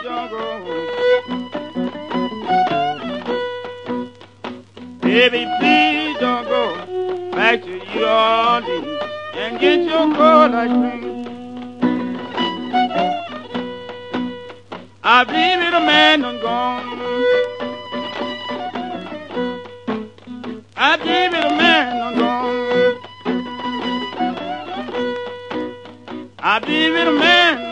don't go. Baby, please don't go back to New Orleans and get your cold ice cream. I believe it, a man done gone. I believe it, a man done gone. I believe it, a man